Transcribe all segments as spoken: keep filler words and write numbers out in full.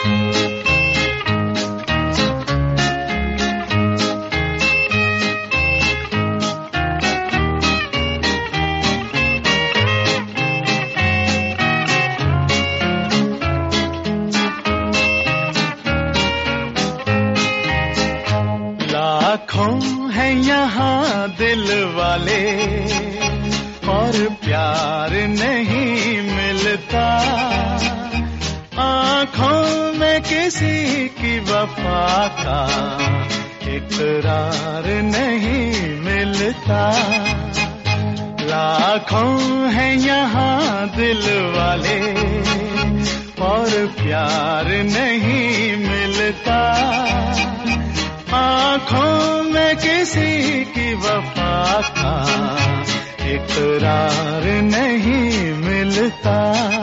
लाखों है यहाँ दिल वाले और प्यार नहीं मिलता, आँखों में किसी की वफा का इकरार नहीं मिलता। लाखों है यहाँ दिल वाले और प्यार नहीं मिलता, आँखों में किसी की वफा का इकरार नहीं मिलता।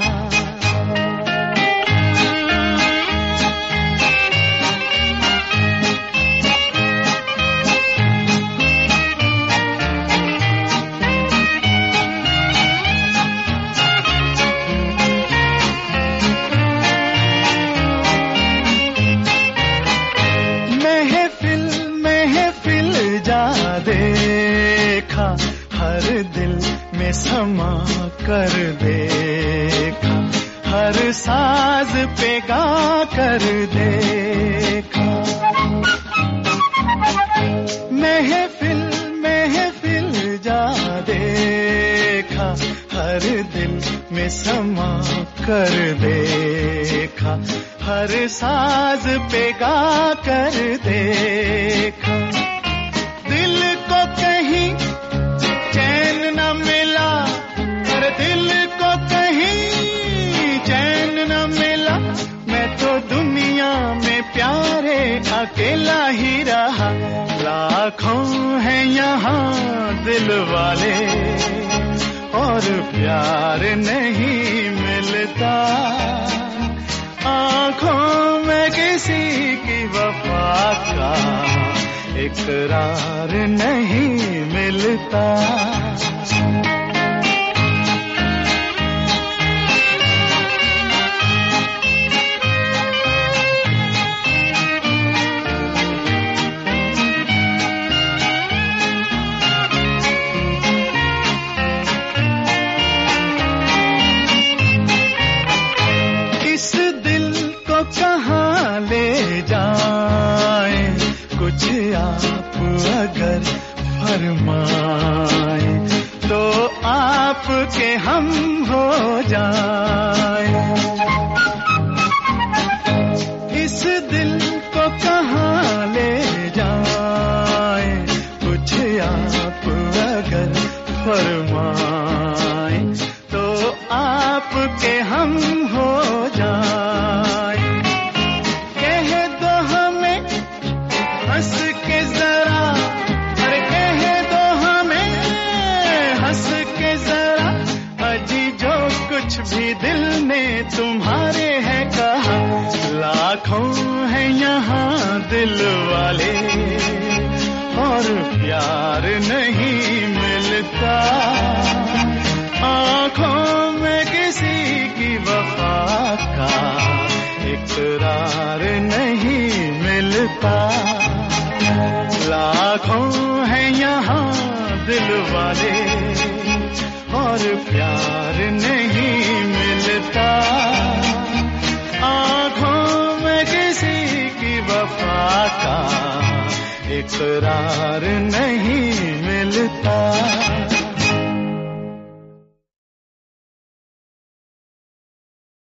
देखा हर दिल में समा कर देखा, हर साज पे गा कर देखा। महफिल महफिल जा देखा, हर दिल में समा कर देखा, हर साज पे गा कर देखा। दिल को कहीं चैन न मिला, पर दिल को कहीं चैन न मिला, मैं तो दुनिया में प्यारे अकेला ही रहा। लाखों हैं यहाँ दिल वाले और प्यार नहीं मिलता, आँखों में किसी की वफा का इकरार नहीं मिलता। इस दिल को कहाँ ले जाए, कुछ आप अगर फरमाए तो आपके हम हो जाए। इस दिल को कहाँ ले जाए, कुछ आप अगर फरमाए तो आपके हम हो जाए। कह दो हमें हंस के जरा, अरे कह दो हमें हंस के जरा, अजी जो कुछ भी दिल ने तुम्हारे है कहा। लाखों है यहाँ दिल वाले और प्यार नहीं मिलता, आँखों में किसी की वफा का इकरार नहीं मिलता। लाखों हैं यहाँ दिल वाले और प्यार नहीं मिलता, आँखों में किसी की वफा का इकरार नहीं मिलता।